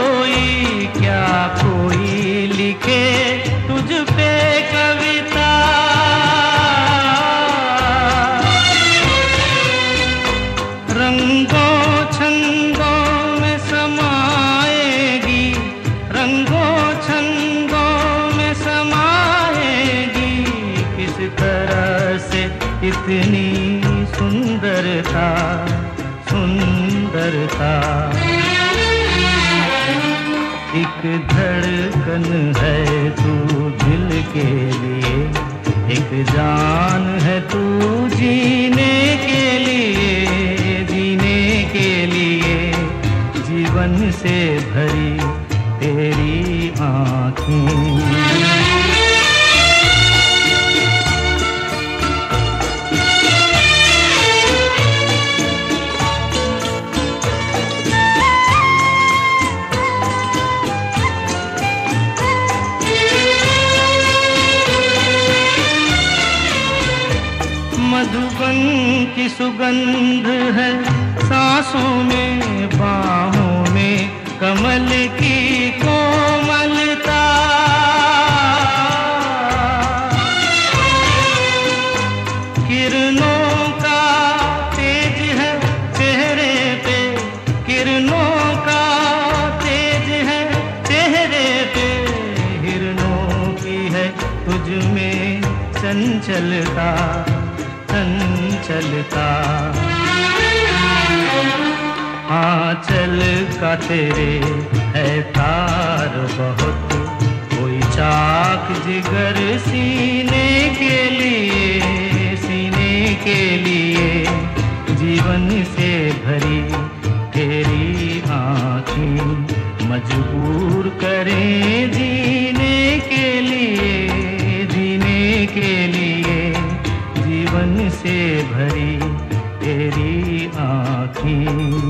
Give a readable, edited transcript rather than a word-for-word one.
कोई, क्या कोई लिखे तुझ पे कविता। रंगों छंदों में समाएगी, रंगों छंदों में समाएगी, किस तरह से इतनी सुंदरता, सुंदरता। एक धड़कन है तू दिल के लिए, एक जान है तू जीने के लिए, जीने के लिए। जीवन से भरी तेरी आँखें, मधुबन की सुगंध है सांसों में, बाहों में कमल की कोमलता। किरणों का तेज है चेहरे पे, किरणों का तेज है चेहरे पे। हिरणों की है तुझ में चंचलता, चंचलता। आंचल का तेरे है तार बहुत, कोई चाक जिगर सीने के लिए, सीने के लिए। जीवन से भरी तेरी आँखें मजबूर करें जीने के लिए, जीने के लिए। जीवन से भरी तेरी आँखें।